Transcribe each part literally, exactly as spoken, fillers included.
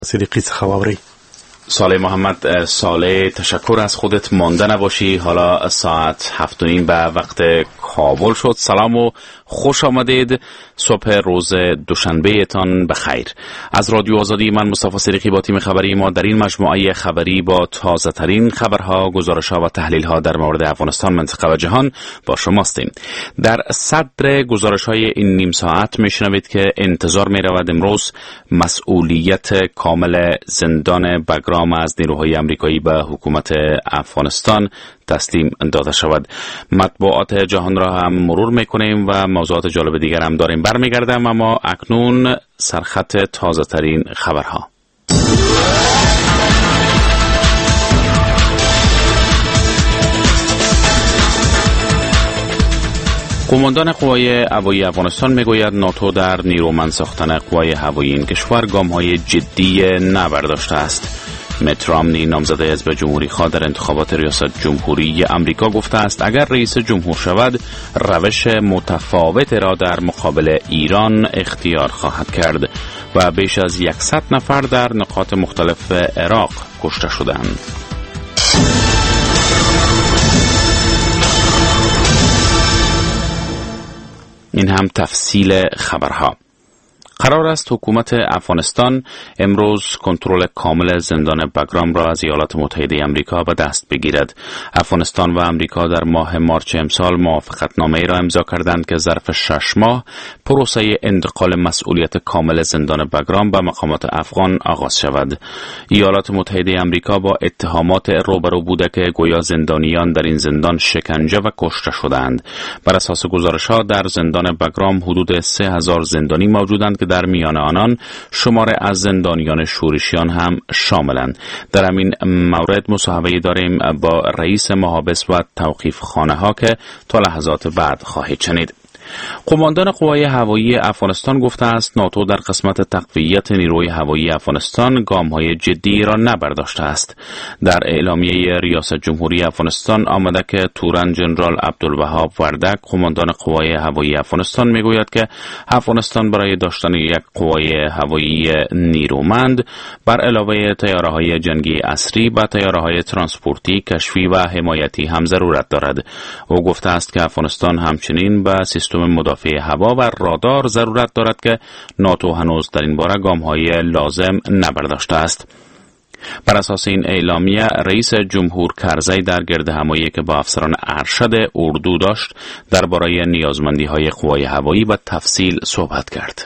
صدیقی خواوری. صالح محمد صالح، تشکر از خودت. مانده نباشی. حالا ساعت هفت و نیم به وقت کابل شد. سلام و خوش آمدید. صبح روز دوشنبه تان بخیر. از رادیو آزادی، من مصطفی صدیقی با تیم خبری ما در این مجموعه خبری با تازه ترین خبرها، گزارش‌ها و تحلیل‌ها در مورد افغانستان، منطقه و جهان با شماستیم. در صدر گزارش‌های این نیم ساعت می‌شنوید که انتظار می‌رود امروز مسئولیت کامل زندان بگرام از نیروهای آمریکایی به حکومت افغانستان تسلیم داده شود. مطبوعات جهان را هم مرور میکنیم و موضوعات جالب دیگر هم داریم. برمیگردم، اما اکنون سرخط تازه ترین خبرها. قماندان قوای هوایی افغانستان میگوید ناتو در نیرومند ساختن قوای هوایی این کشور گام‌های جدی نبرداشته است. مت رامنی، نامزد حزب جمهوری خواه در انتخابات ریاست جمهوری امریکا، گفته است اگر رئیس جمهور شود روش متفاوت را در مقابل ایران اختیار خواهد کرد و بیش از صد نفر در نقاط مختلف عراق کشته شدند. این هم تفصیل خبرها. قرار است حکومت افغانستان امروز کنترل کامل زندان بگرام را از ایالات متحده آمریکا به دست بگیرد. افغانستان و آمریکا در ماه مارچ امسال موافقتنامه‌ای را امضا کردند که ظرف شش ماه پروسه انتقال مسئولیت کامل زندان بگرام به مقامات افغان آغاز شود. ایالات متحده آمریکا با اتهامات روبرو بوده که گویا زندانیان در این زندان شکنجه و کشته شدند. بر اساس گزارش‌ها در زندان بگرام حدود سه هزار زندانی موجودند که در میان آنان شمار از زندانیان شورشیان هم شاملند. در همین مورد مصاحبه داریم با رئیس محابس و توقیف خانه ها که تا لحظات بعد خواهید شنید. قماندان قوای هوایی افغانستان گفته است ناتو در قسمت تقویت نیروی هوایی افغانستان گام‌های جدی را نبرداشته است. در اعلامیه ریاست جمهوری افغانستان آمده که تورن جنرال عبدالوهاب وردک، قماندان قوای هوایی افغانستان، میگوید که افغانستان برای داشتن یک قوای هوایی نیرومند بر علاوه طیاره‌های جنگی عصری به طیاره‌های ترانسپورتی، کشفی و حمایتی هم ضرورت دارد. او گفته است که افغانستان همچنین به سیستم مدافع هوا و رادار ضرورت دارد که ناتو هنوز در این باره گام‌های لازم نبرداشته است. بر اساس این اعلامیه رئیس جمهور کرزی در گرد همایی که با افسران ارشد اردو داشت درباره نیازمندی‌های قوای هوایی به تفصیل صحبت کرد.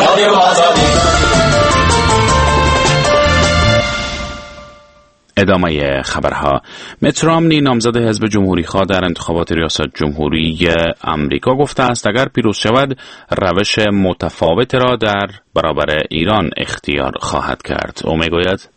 ادامه خبرها. مت رامنی، نامزد حزب جمهوری خواه در انتخابات ریاست جمهوری امریکا، گفته است اگر پیروز شود روش متفاوت را در برابر ایران اختیار خواهد کرد. او میگوید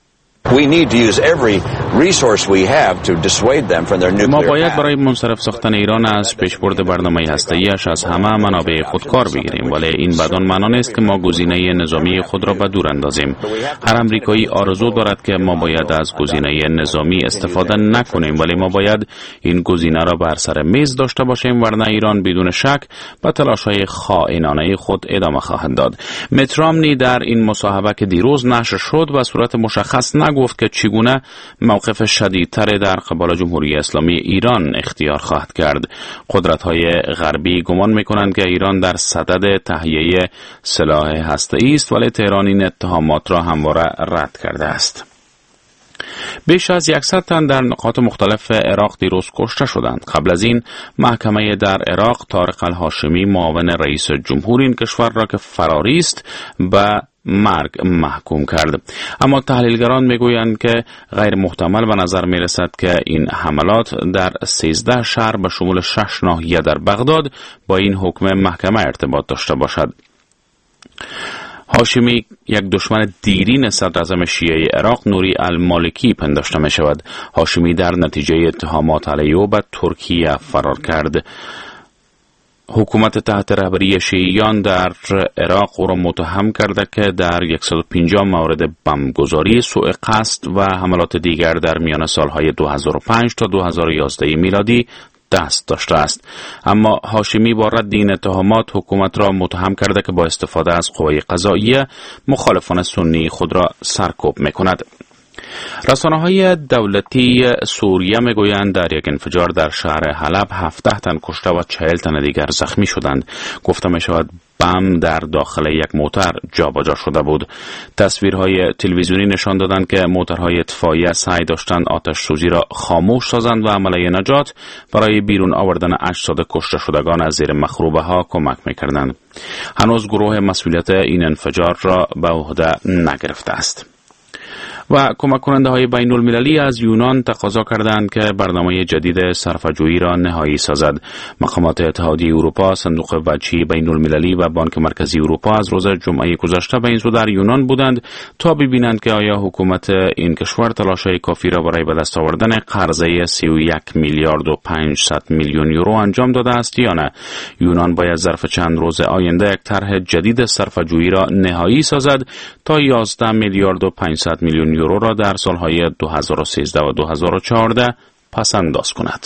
ما باید برای منصرف ساختن ایران از پیشبرد برنامه هسته‌ایش از همه منابع خود کار بگیریم، ولی این بدان معنا نیست که ما گزینه نظامی خود را به دور اندازیم. هر آمریکایی آرزو دارد که ما باید از گزینه نظامی استفاده نکنیم، ولی ما باید این گزینه را بر سر میز داشته باشیم، ورنه ایران بدون شک به تلاش‌های خائنانه خود ادامه خواهد داد. مت رامنی در این مصاحبه که دیروز نشر شد به صورت مشخص گفت که چگونه موقف شدیدتر در قبال جمهوری اسلامی ایران اختیار خواهد کرد. قدرت‌های غربی گمان می‌کنند که ایران در صدد تهیه سلاح هسته‌ای است، ولی تهران این اتهامات را همواره رد کرده است. بیش از صد تن در نقاط مختلف عراق دیروز کشته شدند. قبل از این محکمه در عراق طارق الهاشمی، معاون رئیس جمهور این کشور را که فراری است، به مرگ محکوم کرد. اما تحلیلگران میگویند که غیر محتمل به نظر میرسد که این حملات در سیزده شهر به شمول شش ناحیه در بغداد با این حکم محکمه ارتباط داشته باشد. هاشمی، یک دشمن دیرین صدراعظم شیعه عراق نوری المالکی پنداشته می شود. هاشمی در نتیجه اتهامات علیه او به ترکیه فرار کرد. حکومت تحت رهبری شیعیان در عراق او را متهم کرده که در صد و پنجاه مورد بمبگذاری، سوء قصد و حملات دیگر در میان سالهای دو هزار و پنج تا دو هزار و یازده میلادی دست داشته است. اما هاشمی با رد این اتهامات حکومت را متهم کرده که با استفاده از قوای قضاییه مخالفان سنی خود را سرکوب می‌کند. رسانه‌های دولتی سوریه میگویند در یک انفجار در شهر حلب هفده تن کشته و چهل تن دیگر زخمی شدند. گفته می‌شود بم در داخل یک موتر جابجا شده بود. تصویرهای تلویزیونی نشان دادند که موترهای اطفائیه سعی داشتند آتش سوزی را خاموش سازند و عملیه نجات برای بیرون آوردن اجساد کشته شدگان از زیر مخروبه ها کمک می‌کردند. هنوز گروه مسئولیت این انفجار را به عهده نگرفته است. و کمک کننده های بین المللی از یونان تقاضا کردند که برنامه جدید صرفه‌جویی را نهایی سازد. مقامات اتحادیه اروپا، صندوق بودجه بین المللی و بانک مرکزی اروپا از روز جمعه گذشته به این سو در یونان بودند تا ببینند که آیا حکومت این کشور تلاش‌های کافی را برای به دست آوردن قرضه سی و یک میلیارد و پانصد میلیون یورو انجام داده است یا نه. یونان باید ظرف چند روز آینده یک طرح جدید صرفه‌جویی را نهایی سازد تا یازده میلیارد و پانصد میلیون یورو را در سالهای دو هزار و سیزده و دو هزار و چهارده پس انداز کند.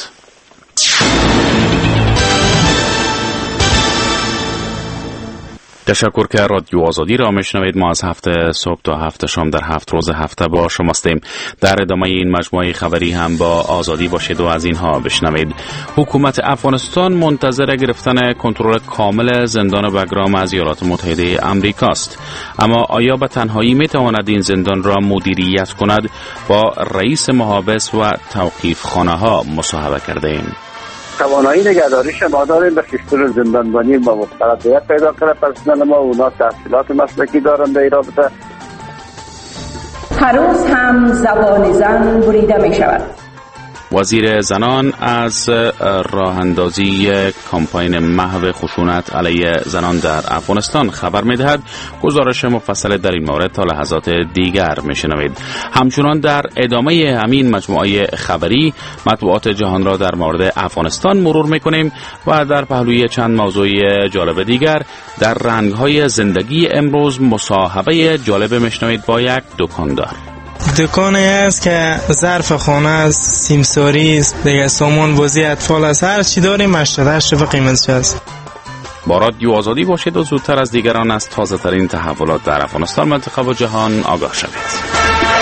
تشکر که رادیو آزادی را میشنوید. ما از هفته صبح تا هفته شام در هفت روز هفته با شما هستیم. در ادامه این مجموعه خبری هم با آزادی باشید و از اینها بشنوید. حکومت افغانستان منتظر گرفتن کنترل کامل زندان بگرام از ایالات متحده آمریکا است. اما آیا به تنهایی میتواند این زندان را مدیریت کند؟ با رئیس محابس و توقیف خانه ها مصاحبه کرده ایم. توانایی نگهداریش ما داریم، به سیستم زندانبانی ما مختلفیت پیدا کرده. پرسنل ما اونا تحصیلات مسلکی دارن به این رابطه. هر روز هم زبان زن بریده می شود. وزیر زنان از راه اندازی کمپاین محو خشونت علیه زنان در افغانستان خبر می‌دهد. گزارش مفصل در این مورد تا لحظات دیگر می‌شنوید. همچنان در ادامه همین مجموعه خبری مطبوعات جهان را در مورد افغانستان مرور می‌کنیم و در پهلوی چند موضوع جالب دیگر در رنگ‌های زندگی امروز مصاحبه جالب می‌شنوید با یک دکاندار. دکانی است که ظرف خانه است، سیمساری است، دیگه سامان بازی اطفال است، هر چی داریم هشتاد هشت به قیمتش است. با رادیو آزادی باشید و زودتر از دیگران از تازه ترین تحولات در افغانستان، منطقه و جهان آگاه شوید.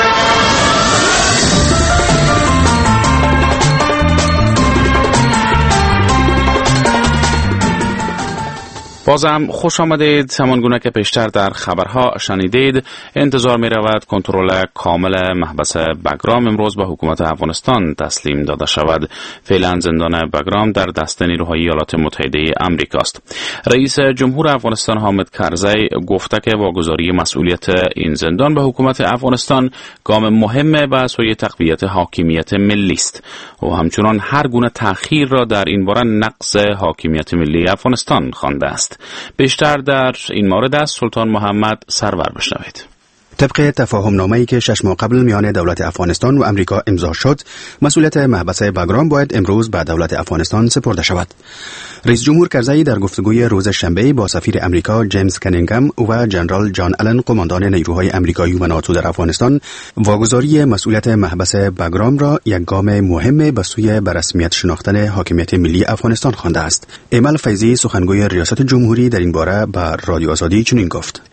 بازم خوش آمدید. همانگونه که پیشتر در خبرها شنیدید، انتظار می رود کنترل کامل محبس بگرام امروز به حکومت افغانستان تسلیم داده شود. فعلا زندان بگرام در دست نیروهای ایالات متحده آمریکا است. رئیس جمهور افغانستان حامد کرزی گفته که واگذاری مسئولیت این زندان به حکومت افغانستان گام مهم به سوی تقویت حاکمیت ملی است و همچنان هر گونه تأخیر را در این باره نقض حاکمیت ملی افغانستان خوانده است. بیشتر در این مورد از سلطان محمد سرور بشنوید. طبق تفاهم نامه‌ای که شش ماه قبل میان دولت افغانستان و امریکا امضا شد، مسئولیت محبس بگرام باید امروز به دولت افغانستان سپرده شود. رئیس جمهور کرزی در گفتگوی روز شنبه با سفیر امریکا جیمز کنینگهم و جنرال جان آلن قماندان نیروهای امریکایی و ناتو در افغانستان واگذاری مسئولیت محبس بگرام را یک گام مهم به سوی به رسمیت شناختن حاکمیت ملی افغانستان خوانده است. ایمل فیضی سخنگوی ریاست جمهوری در این باره به رادیو آزادی چنین گفت: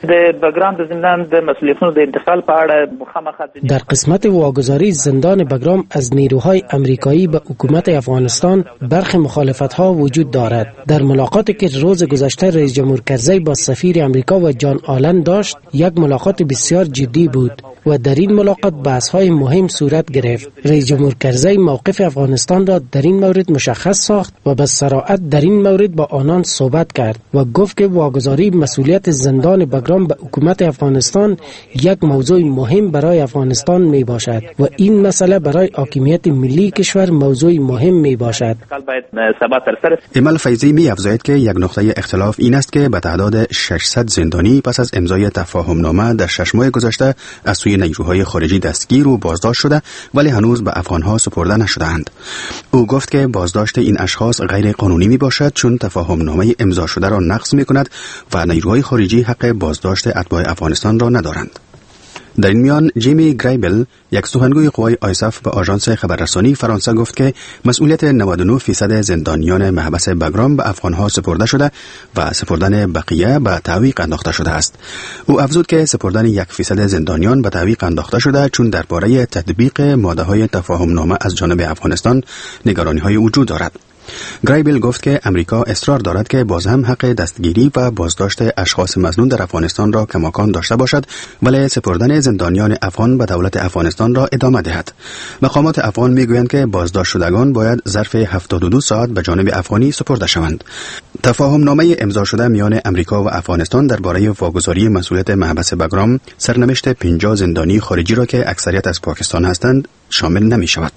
در قسمت واگذاری زندان بگرام از نیروهای امریکایی به حکومت افغانستان برخی مخالفت‌ها وجود دارد. در ملاقاتی که روز گذشته رئیس جمهور کرزی با سفیر امریکا و جان آلن داشت، یک ملاقات بسیار جدی بود و در این ملاقات بحث‌های مهم صورت گرفت. رئیس جمهور کرزی موقف افغانستان را در این مورد مشخص ساخت و به صراحت در این مورد با آنان صحبت کرد و گفت که واگذاری مسئولیت زندان بگرام به حکومت افغانستان یک موضوع مهم برای افغانستان می باشد و این مسئله برای حاکمیت ملی کشور موضوع مهم می باشد. ایمل فیضی می افزاید که یک نقطه اختلاف این است که به تعداد ششصد زندانی پس از امضای تفاهم نامه در شش ماه گذشته از سوی نیروهای خارجی دستگیر و بازداشت شده ولی هنوز به افغانها سپرده نشدهاند. او گفت که بازداشت این اشخاص غیر قانونی می باشد چون تفاهم نامه امضا شده را نقض می کند و نیروهای خارجی حق بازداشت اتباع افغانستان را ندارند. در این میان جیمی گرایبل، یک سخنگوی قوای آیساف به آژانس خبررسانی فرانسه گفت که مسئولیت نود و نه درصد زندانیان محبس بگرام به افغانها سپرده شده و سپردن بقیه به تعویق انداخته شده است. او افزود که سپردن یک درصد زندانیان به تعویق انداخته شده چون درباره تطبیق ماده‌های تفاهم‌نامه از جانب افغانستان نگرانی‌های وجود دارد. گرایبل گفت که امریکا اصرار دارد که باز هم حق دستگیری و بازداشت اشخاص مظنون در افغانستان را کماکان داشته باشد، ولی سپردن زندانیان افغان به دولت افغانستان را ادامه دهد. مقامات افغان میگویند که بازداشت شدگان باید ظرف هفتاد و دو ساعت به جانب افغانی سپرده شوند. تفاهم نامه امضا شده میان امریکا و افغانستان درباره واگذاری مسئولیت محبس بگرام سرنوشت پنجاه زندانی خارجی را که اکثریت از پاکستان هستند شامل نمی شود.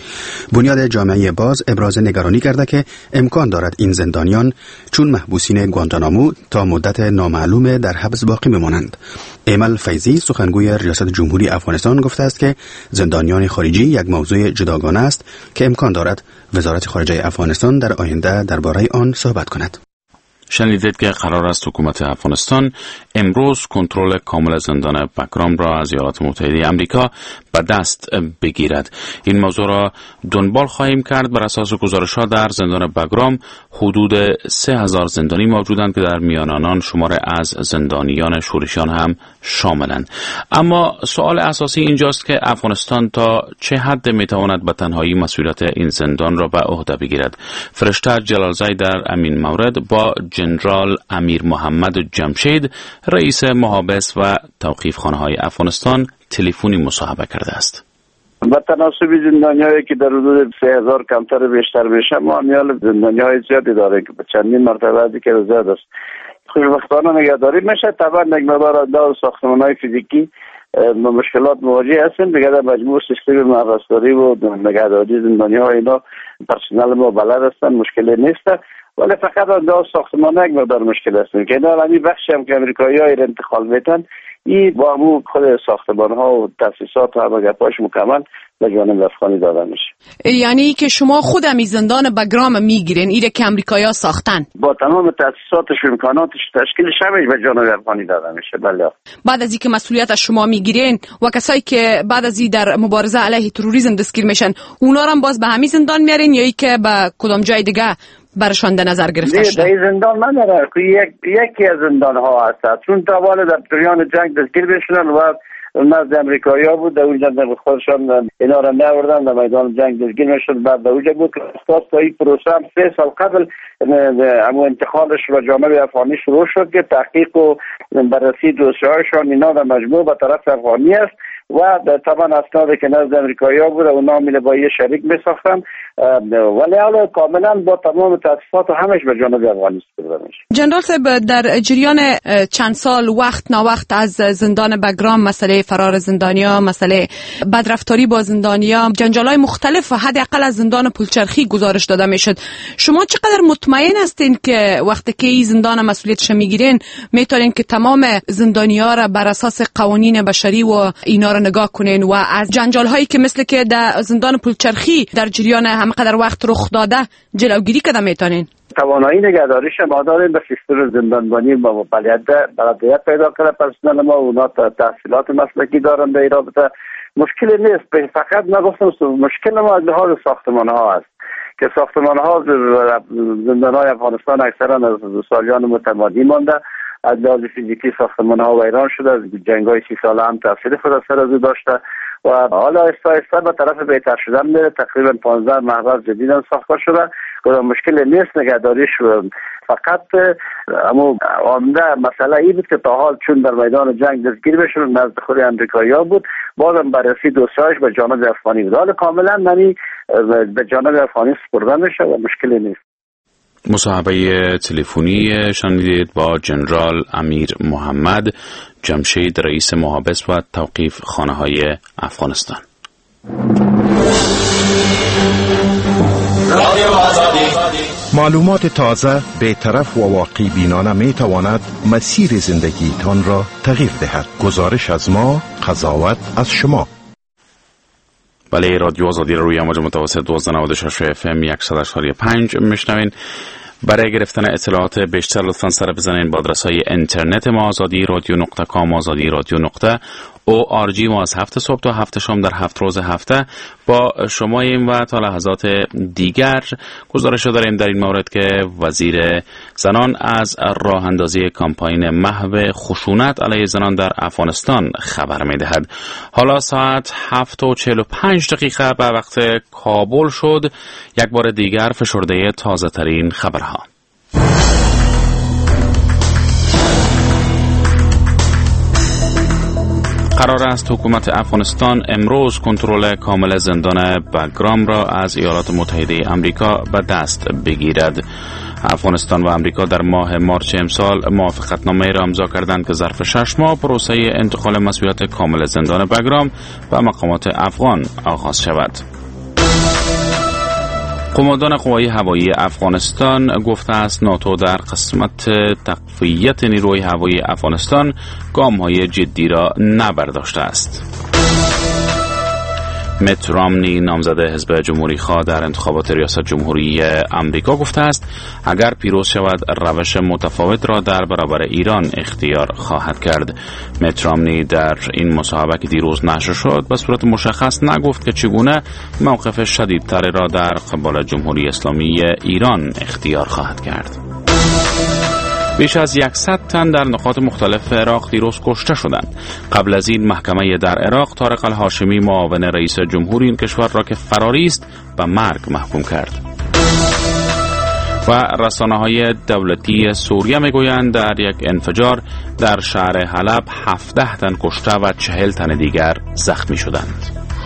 بنیاد جامعه باز ابراز نگرانی کرده که امکان دارد این زندانیان چون محبوسین گوانتانامو تا مدت نامعلوم در حبس باقی بمانند. ایمل فیضی، سخنگوی ریاست جمهوری افغانستان، گفته است که زندانیان خارجی یک موضوع جداگانه است که امکان دارد وزارت خارجه افغانستان در آینده درباره آن صحبت کند. شنیدید که قرار است حکومت افغانستان امروز کنترل کامل زندان بگرام را از ایالات متحده آمریکا به دست بگیرد. این موضوع را دنبال خواهیم کرد. بر اساس گزارش‌ها در زندان بگرام حدود سه هزار زندانی موجودند که در میان آنان شمار از زندانیان شورشیان هم شاملند. اما سوال اساسی اینجاست که افغانستان تا چه حد میتواند به تنهایی مسئولیت این زندان را به عهده بگیرد. فرشته جلالزی در همین مورد با جنرال امیر محمد جمشید، رئیس محابس و توقیفخانه‌های افغانستان، تلفنی مصاحبه کرده است. با تناسب زندانیایی که در حدود سه هزار کمتر بیشتر بشه، ما میال زندانیای زیادی داره که به چندین مرتبه دیگر زیاد است. خوشبختانه نگهداری میشه. طبعا یک مقدار از ساختمان‌های فیزیکی با مشکلات مواجه هستیم. دیگه در مجموع سیستم محبسداری و نگهداری زندانی‌ها اینا پرسنل ما بلد هستن، مشکلی نیست. ولی فقط انداز ساختمانه یک مقدار مشکل هستیم که اینا همین بخشی هم که امریکایی‌ها را انتقال میتن، این با همون خود ساختمان‌ها و تاسیسات و همه گپاش مکمل به جانب افغانی داده میشه. یعنی که شما خودم این زندان بگرام میگیرین، ایره که امریکایی‌ها ساختن، با تمام تاسیساتش و امکاناتش تشکیلش همش به جانب افغانی داده میشه. بله. بعد از اینکه مسئولیت از شما میگیرین و کسایی که بعد از این در مبارزه علیه تروریسم دستگیر میشن، اونا رو هم باز به همین زندان میارین یا ای که به کدام جای دیگه برشان در نظر گرفته شده؟ نه، در زندان نداره که یک یکی از زندان ها هست، چون تاوال در جریان جنگ دستگیر بشنن و نزد امریکایی ها بود، در اونجا در خودشان اینا را نیاوردن در میدان جنگ دستگیر میشد. بعد در اونجا بود که اساس تا این پروسه هم سه سال قبل همون انتقالش و جانب افغانی شروع شد که تحقیق و بررسی دوسیه‌هایشان اینا در مجموع به طرف افغانی است و طبعا اسنادی که نزد امریکایی ها بود اونا میله با یه شریک میساختن، ولی حالا کاملا با تمام تاسیسات و همش به جانب افغانی سپرده میشه. جنرال صاحب، در جریان چند سال وقت نا وقت از زندان بگرام مسئله فرار زندانیا، مسئله بدرفتاری با زندانیا، جنجال‌های مختلف و حداقل از زندان پولچرخی گزارش داده میشد. شما چقدر مطمئن هستین که وقتی که این زندان مسئولیتش میگیرین میتونین که تمام زندانیا را بر اساس قوانین بشری و اینا را نگاه کنین و از جنجال‌هایی که مثل که در زندان پولچرخی در جریان همقدر وقت رخ داده جلوگیری کده میتونین؟ توانایی نگهداریش ما داریم. به سیستم زندانبانی با بلدیت پیدا کرده پرسنل ما، اونا تحصیلات مسلکی دارن در این رابطه. مشکلی نیست، فقط نگفتم مشکل ما از لحاظ ساختمان ها است که ساختمان ها زندان های افغانستان اکثرا از سالیان متمادی مانده، از لحاظ فیزیکی ساختمان ها ویران شده، از جنگ های سی ساله هم تاثیر خود اثر از داشته و حالا آهسته آهسته به طرف بهتر شدن میره. تقریبا پانزده محبس جدید ساخته شده، کدام مشکل نیست نگهداریش. فقط اما عمده مسئله این بود که تا حال چون در میدان جنگ دستگیر بشن نزد خود امریکایی‌ها بود، بازم بررسی دوسیه‌اش به جانب افغانی بود. حالا کاملا نمی به جانب افغانی سپرده میشه و مشکلی نیست. مصاحبه تلفنی شنیدید با جنرال امیر محمد جمشید، رئیس محابس و توقیف خانه های افغانستان. معلومات تازه، بی‌طرف و واقعی بینانه می تواند مسیر زندگی تان را تغییر دهد. گزارش از ما، قضاوت از شما. بله، رادیو آزادی روی امواج متوسط دویست و نود و شش اف ام صد و هشتاد و پنج میشنوین. برای گرفتن اطلاعات بیشتر لطفاً سر بزنین با آدرس‌های اینترنت ما آزادی رادیو نقطه کام، آزادی رادیو نقطه او آر جی. ما از هفت صبح تا هفت شام در هفت روز هفته با شماییم و تا لحظات دیگر گزارش داریم در این مورد که وزیر زنان از راه اندازی کامپاین محو خشونت علیه زنان در افغانستان خبر می‌دهد. حالا ساعت هفت و چهل و پنج دقیقه به وقت کابل شد. یک بار دیگر فشرده تازه ترین خبرها. قرار است حکومت افغانستان امروز کنترل کامل زندان بگرام را از ایالات متحده آمریکا به دست بگیرد. افغانستان و آمریکا در ماه مارچ امسال موافقتنامه را امضا کردند که ظرف شش ماه پروسه انتقال مسئولیت کامل زندان بگرام به مقامات افغان آغاز شود. قماندان قوای هوایی افغانستان گفته است ناتو در قسمت تقویت نیروی هوایی افغانستان گام‌های جدی را نبرداشته است. مت رامنی نامزد حزب جمهوری خواه در انتخابات ریاست جمهوری آمریکا گفته است اگر پیروز شود روش متفاوت را در برابر ایران اختیار خواهد کرد. مت رامنی در این مصاحبه که دیروز نشر شد به صورت مشخص نگفت که چگونه موقف شدیدتری را در قبال جمهوری اسلامی ایران اختیار خواهد کرد. بیش از صد تن در نقاط مختلف عراق دیروز کشته شدند. قبل از این محکمه در عراق طارق الهاشمی معاون رئیس جمهور این کشور را که فراری است به مرگ محکوم کرد. و رسانه‌های دولتی سوریه میگویند در یک انفجار در شهر حلب هفده تن کشته و چهل تن دیگر زخمی شدند.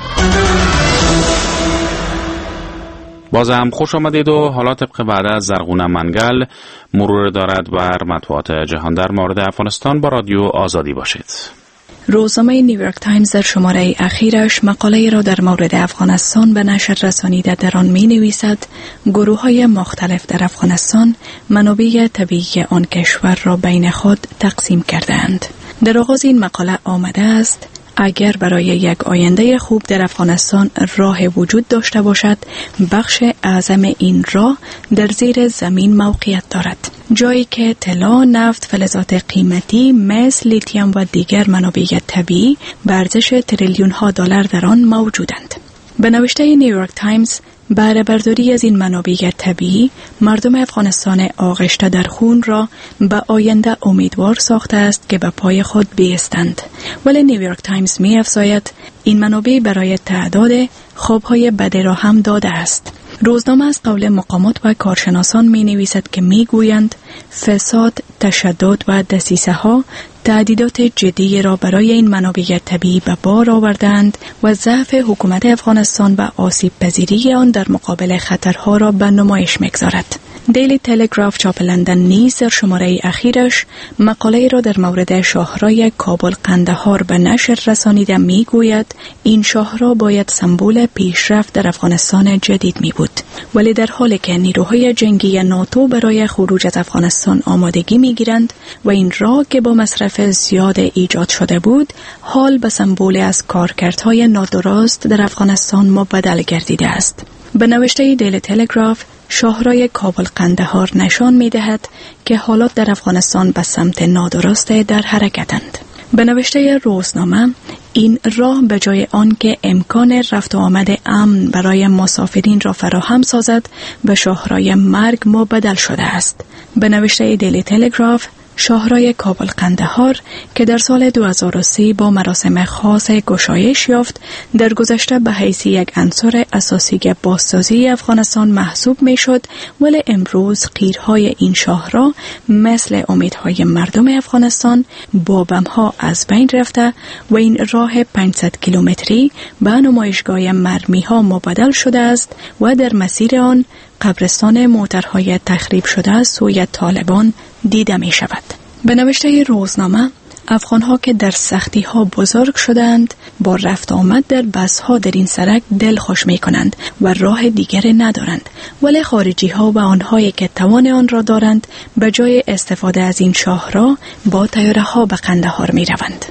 باز هم خوش آمدید و حالا طبق بعد از زرغونه منگل مرور دارد بر مطبوعات جهان در مورد افغانستان با رادیو آزادی باشید. روزنامه نیویورک تایمز در شماره اخیرش مقاله را در مورد افغانستان به نشر رسانیده. در آن می نویسد گروه های مختلف در افغانستان منابع طبیعی آن کشور را بین خود تقسیم کردند. در آغاز این مقاله آمده است اگر برای یک آینده خوب در افغانستان راه وجود داشته باشد، بخش اعظم این راه در زیر زمین موقعیت دارد، جایی که طلا، نفت، فلزات قیمتی مثل لیتیوم و دیگر منابع طبیعی به ارزش تریلیون ها دلار در آن موجودند. به نوشته نیویورک تایمز، بهره برداری از این منابع طبیعی مردم افغانستان آغشته در خون را به آینده امیدوار ساخته است که به پای خود بایستند. ولی نیویورک تایمز می افزاید این منابع برای تعداد خوابهای بد را هم داده است. روزنامه از قول مقامات و کارشناسان می نویسد که می گویند فساد، تشدد و دسیسه ها تهدیدات جدی را برای این منابع طبیعی به بار آوردند و ضعف حکومت افغانستان و آسیب پذیری آن در مقابل خطرها را به نمایش می‌گذارد. دیلی تلگراف چاپ لندن نیز در شماره اخیرش مقاله را در مورد شاهرای کابل قندهار به نشر رسانیده می گوید این شاهرا باید سمبل پیشرفت در افغانستان جدید می بود، ولی در حالی که نیروهای جنگی ناتو برای خروج از افغانستان آمادگی می گیرند و این راه که با مصرف زیاد ایجاد شده بود حال به سمبل از کارکردهای نادرست در افغانستان مبدل گردیده است. به نوشته دیلی تلگراف، شاهرای کابل قندهار نشان می دهد که حالات در افغانستان به سمت نادرست در حرکتند. به نوشته روزنامه، این راه به جای آن که امکان رفت و آمد امن برای مسافرین را فراهم سازد به شاهرای مرگ مبدل شده است. به نوشته دیلی تلگراف، شاهرای کابل قندهار که در سال دو هزار و سه با مراسم خاص گشایش یافت، در گذشته به حیث یک عنصر اساسی بازسازی افغانستان محسوب می شد، ولی امروز قیرهای این شاهرا مثل امیدهای مردم افغانستان با بمها از بین رفته و این راه پانصد کیلومتری به نمایشگاه مرمی ها مبدل شده است و در مسیر آن قبرستان موترهای تخریب شده سوی طالبان دیده می شود. به نوشته روزنامه، افغانها که در سختی ها بزرگ شدند با رفت آمد در بس ها در این سرک دل خوش می کنند و راه دیگر ندارند، ولی خارجی ها و آنهایی که توان آن را دارند به جای استفاده از این شاهراه با طیاره ها به قندهار می روند.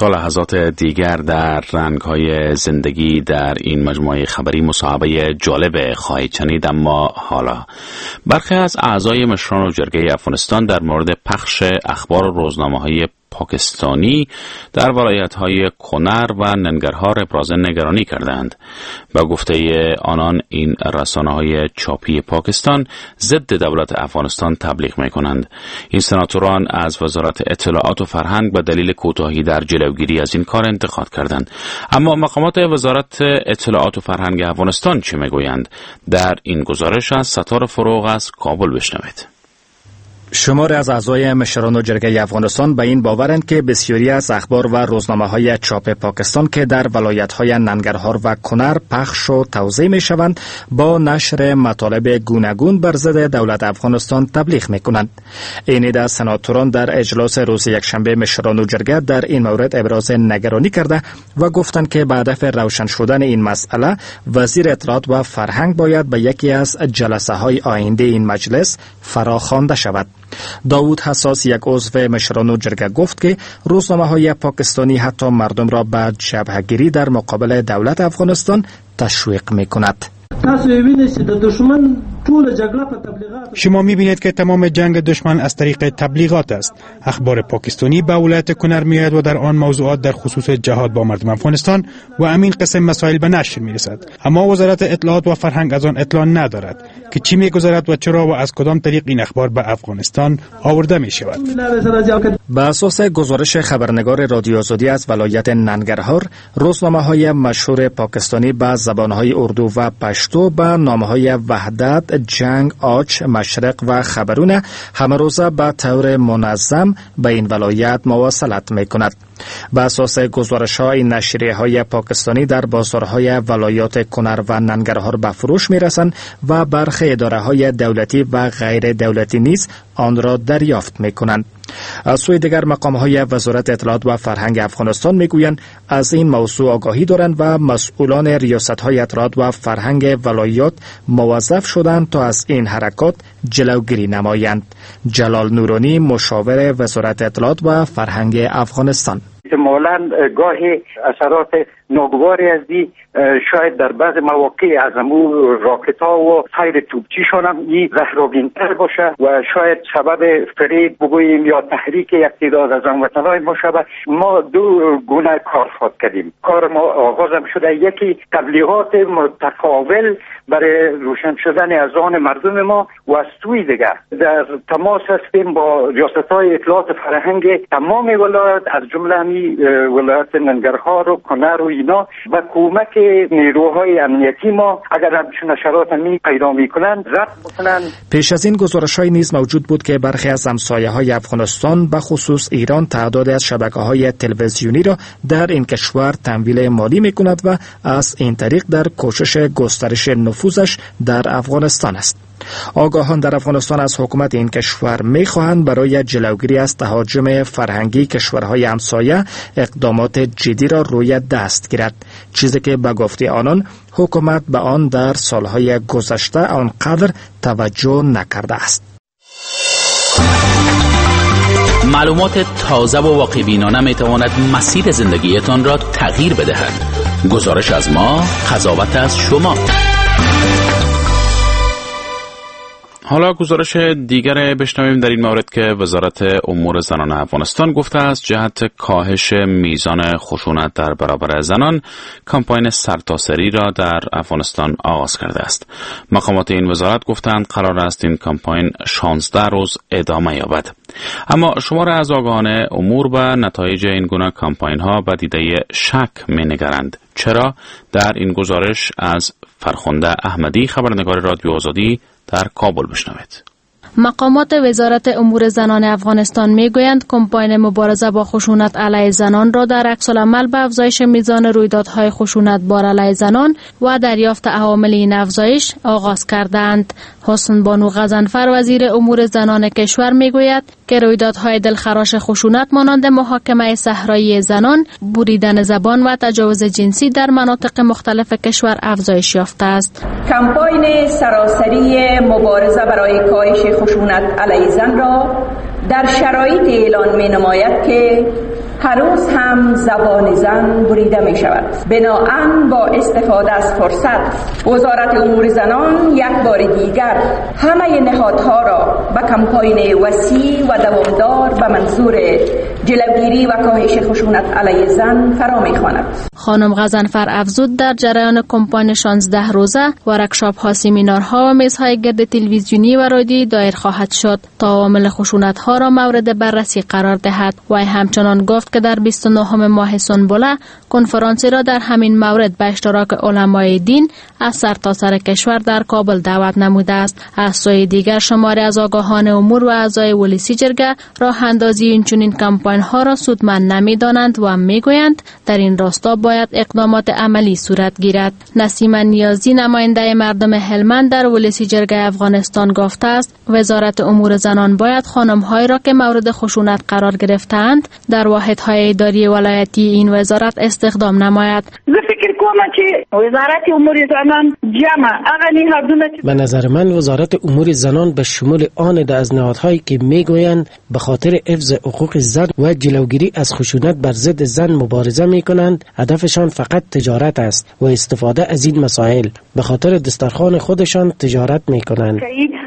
تا لحظات دیگر در رنگ‌های زندگی در این مجموعه خبری مصاحبه جالب خواهید شنید. اما حالا برخی از اعضای مشران و جرگه افغانستان در مورد پخش اخبار و روزنامه‌های پاکستانی در ولایت‌های کنر و ننگرهار ابراز نگرانی کردند. با گفته آنان این رسانه‌های چاپی پاکستان ضد دولت افغانستان تبلیغ می‌کنند. این سناتوران از وزارت اطلاعات و فرهنگ به دلیل کوتاهی در جلوگیری از این کار انتقاد کردند. اما مقامات وزارت اطلاعات و فرهنگ افغانستان چه می‌گویند؟ در این گزارش از ستار فروغ از کابل بشنوید. شماری از اعضای مشران و جرگه افغانستان به این باورند که بسیاری از اخبار و روزنامه‌های چاپ پاکستان که در ولایت‌های ننگرهار و کنر پخش و توزیع می‌شوند با نشر مطالب گوناگون بر ضد دولت افغانستان تبلیغ می‌کنند. این ایده سناتوران در اجلاس روز یکشنبه مشران و جرگه در این مورد ابراز نگرانی کرده و گفتند که به هدف روشن شدن این مسئله وزیر اطلاعات و فرهنگ باید به یکی از جلسه‌های آینده این مجلس فراخوانده شود. داوود حساس یک عضو مشران و جرگه گفت که روزنامه‌های پاکستانی حتی مردم را به جبهه‌گیری در مقابل دولت افغانستان تشویق می‌کند. شما می‌بینید که تمام جنگ دشمن از طریق تبلیغات است. اخبار پاکستانی به ولایت کنر می‌آید و در آن موضوعات در خصوص جهاد با مردم افغانستان و همین قسم مسائل به نشر می‌رسد. اما وزارت اطلاعات و فرهنگ از آن اطلاع ندارد که چی می‌گذرد و چرا و از کدام طریق این اخبار به افغانستان آورده می‌شود. به اساس گزارش خبرنگار رادیو آزادی از ولایت ننگرهار، روزنامه‌های مشهور پاکستانی به زبان‌های اردو و پشتو به نامه‌های وحدت، جنگ، آج، مشرق و خبرونه همه روزه به طور منظم به این ولایت مواصلت می‌کند. به اساس گزارش‌ها این نشریه‌های پاکستانی در بازارهای ولایات کنر و ننگرهار به فروش می‌رسند و برخی اداره‌های دولتی و غیر دولتی نیز آن را دریافت می‌کنند. از سوی دیگر مقام‌های وزارت اطلاعات و فرهنگ افغانستان می‌گویند از این موضوع آگاهی دارند و مسئولان ریاست‌های اطلاعات و فرهنگ ولایات موظف شدند تا از این حرکات جلوگیری نمایند. جلال نورانی، مشاور وزارت اطلاعات و فرهنگ افغانستان: احتمالاً گاهی اثرات ناگواری از دی شاید در بعض مواقع از امو راکت‌ها و سایر توپچیشان هم این زهرآگین‌تر باشه و شاید سبب فریب بگوییم یا تحریک یک تعداد از هموطنان ما شود. ما دو گونه کار خواهد کردیم. کار ما آغاز هم شده، یکی تبلیغات متقابل برای روشن شدن اذهان مردم ما و از سوی دیگر در تماس هستیم با ریاست‌های اطلاعات فرهنگ تمام ولایت از جمله همی ولایت ننگرهار و کنر و اینا و کمک نیروهای امنیتی ما اگر همچون نشرات همی پیدا میکنند رد بکنند. پیش از این گزارش‌های نیز موجود بود که برخی از همسایه‌های افغانستان به خصوص ایران تعداد از شبکه‌های تلویزیونی را در این کشور تمویل مالی میکند و از این طریق در کوشش گسترش نفوذش در افغانستان است. آگاهان در افغانستان از حکومت این کشور می‌خواهند برای جلوگیری از تهاجم فرهنگی کشورهای همسایه اقدامات جدی را روی دست گیرد، چیزی که به گفته آنان حکومت به آن در سالهای گذشته آنقدر توجه نکرده است. معلومات تازه و واقع بینانه می تواند مسیر زندگیتان را تغییر بدهد. گزارش از ما، قضاوت از شما. حالا گزارش دیگر بشنویم در این مورد که وزارت امور زنان افغانستان گفته است جهت کاهش میزان خشونت در برابر زنان کمپاین سرتاسری را در افغانستان آغاز کرده است. مقامات این وزارت گفتند قرار است این کمپاین شانزده روز ادامه یابد. اما شمار از آگاهان امور و نتایج این گونه کمپاین ها به دیده شک می‌نگرند. چرا؟ در این گزارش از فرخنده احمدی، خبرنگار رادیو آزادی، در کابل بشنوید. مقامات وزارت امور زنان افغانستان میگویند کمپاین مبارزه با خشونت علیه زنان را در عکس‌العمل به افزایش میزان رویدادهای خشونت بار علیه زنان و دریافت عوامل این افزایش آغاز کردند. حسن بانو غضنفر وزیر امور زنان کشور میگوید که رویدادهای دلخراش خشونت مانند محاکمه صحرایی زنان، بریدن زبان و تجاوز جنسی در مناطق مختلف کشور افزایش یافته است. کمپاین سراسری مبارزه برای کاهش خشونت علیه زن را در شرایط اعلان می نماید که هنوز هم زبان زن بریده می شود. بناهن با استفاده از فرصت وزارت امور زنان یک بار دیگر همه نهادها را به کمپاین وسیع و دوامدار به منظور جلوگیری و کاهش خشونت علیه زن فرا می‌خواند. خانم غضنفر افزود در جریان کمپاین شانزده روزه ورکشاپ‌ها، سمینارها و میزهای گرد تلویزیونی و رادیویی دایر خواهد شد تا عوامل خشونت‌ها را مورد بررسی قرار دهد. و همچنان گفت که در بیست و نهم ماه سنبله کنفرانسی را در همین مورد به اشتراک علمای دین از سرتاسر کشور در کابل دعوت نموده است. از سوی دیگر شماری از آگاهان امور و اعضای ولسی جرگه راه اندازی اینچنین کمپاین ها را سودمند نمی‌دانند و میگویند در این راستا باید اقدامات عملی صورت گیرد. نسیم نیازی نماینده مردم هلمند در ولسی جرگه افغانستان گفته است وزارت امور زنان باید خانم‌هایی را که مورد خشونت قرار گرفته‌اند در واحدهای اداری ولایتی این وزارت استخدام نماید. فکر کنم که وزارت امور زنان جمع اغنی نهادونه به نظر من وزارت امور زنان به شمول آن از نهادهایی که میگویند به خاطر حفظ حقوق زن و جلوگیری از خشونت بر ضد زن مبارزه میکنند، هدفشان فقط تجارت است و استفاده از این مسائل به خاطر دسترخوان خودشان تجارت میکنند.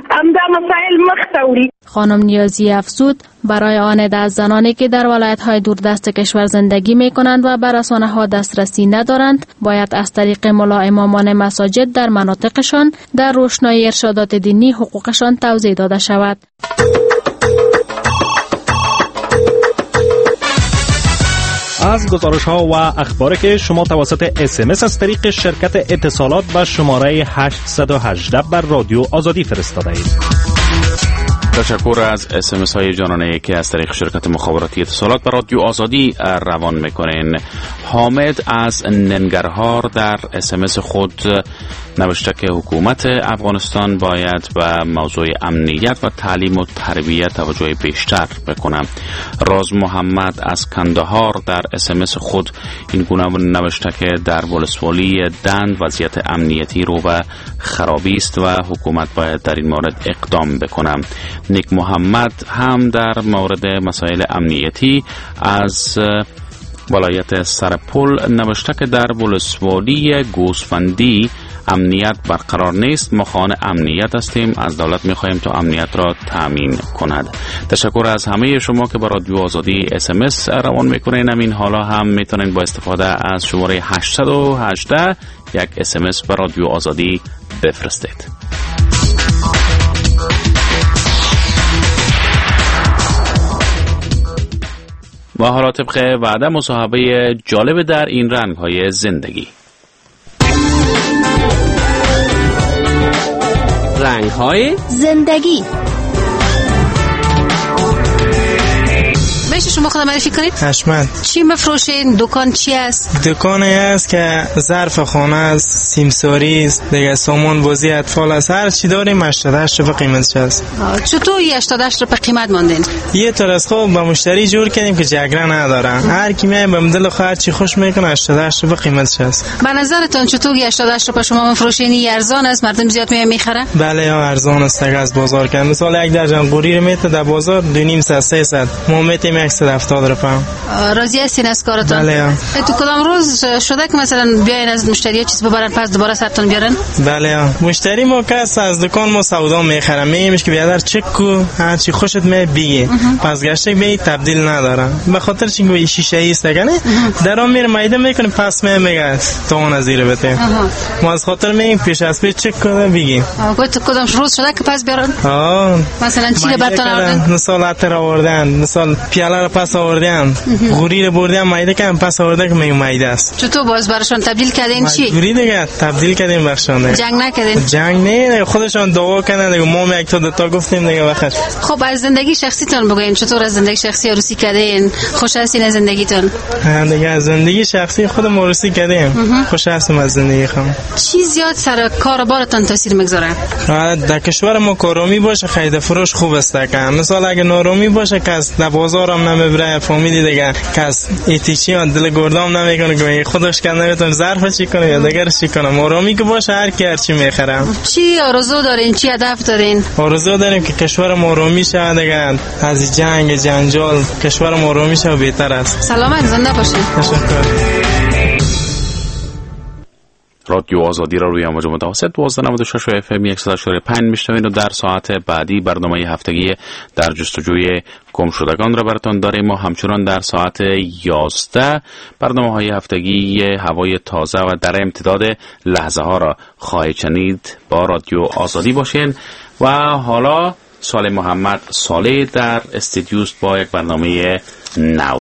خانم نیازی افزود برای آن از زنانی که در ولایت‌های دوردست کشور زندگی می‌کنند و به رسانه‌ها دسترسی ندارند باید از طریق ملا امامان مساجد در مناطقشان در روشنایی ارشادات دینی حقوقشان توضیح داده شود. از گزارش ها و اخباری که شما توسط اس ام اس از طریق شرکت اتصالات به شماره هشت یک هشت بر رادیو آزادی فرستاده اید. تشکر از اس ام اس های جانانه که از طریق شرکت مخابراتی اتصالات به رادیو آزادی روان میکنین. حامد از ننگرهار در اس ام اس خود نوشته که حکومت افغانستان باید به موضوع امنیت و تعلیم و تربیت توجه بیشتر بکنه. راز محمد از کندهار در اس ام اس خود این گونه نوشته که در ولسوالی دند وضعیت امنیتی رو به خرابی است و حکومت باید در این مورد اقدام بکنه. نیک محمد هم در مورد مسائل امنیتی از ولایت سرپل نوشته که در ولسوالی گوسفندی امنیت برقرار نیست. ما خواهان امنیت هستیم، از دولت میخواهیم تا امنیت را تامین کند. تشکر از همه شما که با رادیو آزادی اس ام اس روان میکنین. همین حالا هم میتونین با استفاده از شماره هشت یک هشت یک اس ام اس به رادیو آزادی بفرستید. و حالا طبق وعده مصاحبه جالب در این رنگ‌های زندگی. رنگ‌های زندگی. میشه شما خودم معرفی کنید؟ حشمت. چی مفروشین؟ دکان چی است؟ دکانی است که ظرف خانه است، سیمساری است، دیگه سامان بازی اطفال است، هر چی داریم هشتاد هشت روپیه قیمتش است. چطور هشتاد هشت روپیه قیمت ماندین؟ یه طور از خوب با مشتری جور کردیم که جگره نداره، هر کی میاد به دل خود هر چی خوش میکنه هشتاد هشت روپیه قیمتش است. به نظرتون چطور هشتاد هشت روپیه شما مفروشین؟ ارزان است؟ مردم زیاد میاد میخره؟ بله یا ارزان است از بازار که مثلا یک درجن قوری رو میته در بازار دو نیم صد سیصد، ما میتیم صد و هفتاد روپیه. راضی هستین از کارتون؟ بله. تو کدام روز شده که مثلا بیاین از مشتری چیز ببرن پس دوباره سرتون بیارن؟ بله. مشتری ما کس از دکان ما سودا میخره، میگیمش که بیادر چک کو هر چی خوشت می بگی، پس گشته بی تبدیل نداره، به خاطر چی که شیشه ای است نه درام میره مایده میکنه پس می میگه تو اون زیر بده. ما از خاطر میگیم پیش از پیش چک کنه بگی. گفت کدام روز شده که پس بیارن؟ آه مثلا چی رو براتون آوردن؟ مثلا عطر آوردن، مثلا پیاله رو پس آوردن، غوری رو بردن مایده کردن پس آورده که میگم مایده است. چطور باز براشون تبدیل کردین؟ چی؟ غوری دیگه تبدیل کردیم بخشانه. جنگ نکردین؟ جنگ نه، خودشان دعوا کردن دیگه، ما یک تا دو تا گفتیم دیگه وقت. خب از زندگی شخصیتون بگوین، چطور از زندگی شخصی عروسی کردین؟ خوش هستین از زندگیتون؟ ها دیگه از زندگی شخصی خودم عروسی کردیم، خوش هستم از زندگی خودم. چی زیاد سر کاروبارتون تاثیر میگذاره؟ در کشور ما کارومی باشه خرید فروش خوب است که مثلا اگه نارومی باشه که از بازار هم برای فامیلی دیگه کس ایتیچی و دل گردام نمیکنه که خودش کنه نمیتونه ظرف چی کنه یا دیگر چی کنه. آرامی که باشه هر کی هر چی میخره. چی آرزو دارین؟ چی هدف دارین؟ آرزو داریم که کشور ما آرامی شه دیگه، از جنگ جنجال کشور ما آرامی شه و بهتر است. سلامت زنده باشین. تشکر. رادیو آزادی را روی امواج متوسط دوازده نود و شش و اف ام صد و چهار و پنج میشنوید و در ساعت بعدی برنامه هفتگی در جستجوی گم شدگان را براتون داریم. ما همچنان در ساعت یازده برنامه های هفتگی هوای تازه و در امتداد لحظه ها را خواهید شنید. با رادیو آزادی باشین. و حالا سال محمد صالح در استودیوست با یک برنامه نو.